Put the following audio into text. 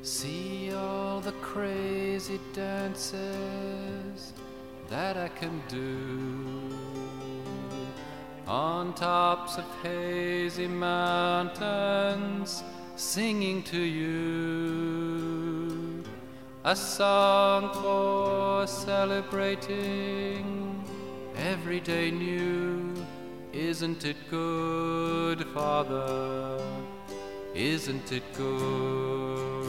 See all the crazy dances that I can do on tops of hazy mountains, singing to you a song for celebrating every day new. Isn't it good, Father? Isn't it good?